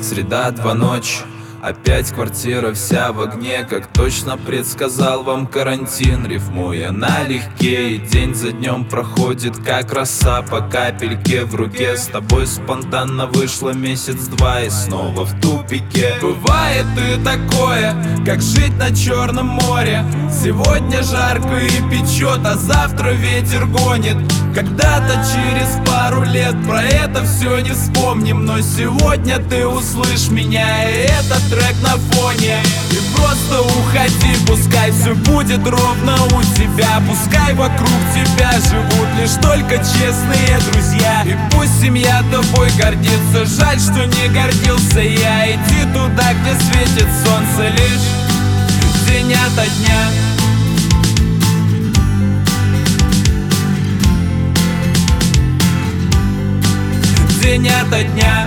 Среда, 2 ночи. Опять квартира вся в огне, как точно предсказал вам карантин. Рифмуя налегке, и день за днем проходит, как роса по капельке в руке. С тобой спонтанно вышло месяц-два и снова в тупике. Бывает и такое, как жить на Черном море. Сегодня жарко и печет, а завтра ветер гонит. Когда-то через пару лет про это все не вспомним, но сегодня ты услышь меня, и этот трек на фоне. И просто уходи, пускай все будет ровно у тебя. Пускай вокруг тебя живут лишь только честные друзья. И пусть семья тобой гордится, жаль, что не гордился я. Иди туда, где светит солнце лишь день ото дня. День ото дня.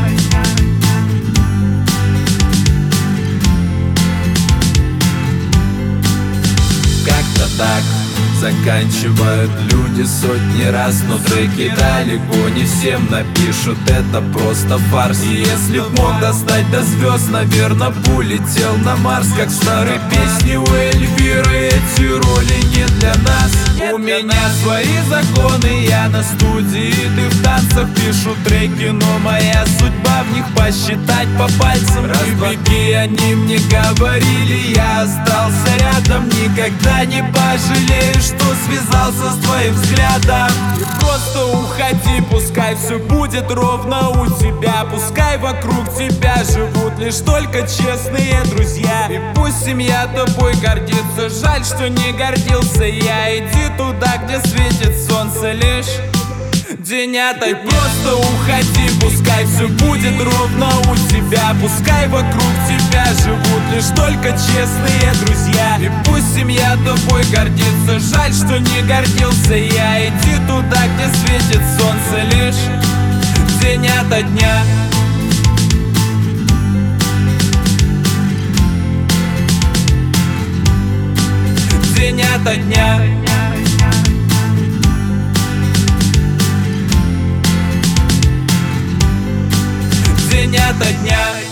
Как-то так заканчивают люди сотни раз, но треки далеко не всем напишут, это просто фарс. И если б мог достать до звезд, наверно, б улетел на Марс. Как в старой песне у Эльвиры, эти роли не для нас. У меня свои законы, я на студии, ты в танцах, пишу треки, но моя судьба в них посчитать по пальцам. Разбеги, они мне говорили, я остался рядом. Никогда не пожалеешь, что связался с твоим взглядом. И просто уходи, пускай все будет ровно у тебя. Пускай вокруг тебя живут лишь только честные друзья. И пусть семья тобой гордится, жаль, что не гордился я. Иди туда, где светит солнце лишь день ото дня. Просто уходи, пускай все будет ровно у тебя. Пускай вокруг тебя живут лишь только честные друзья. И пусть семья тобой гордится, жаль, что не гордился я. Иди туда, где светит солнце лишь день ото дня. День ото дня. День ото дня.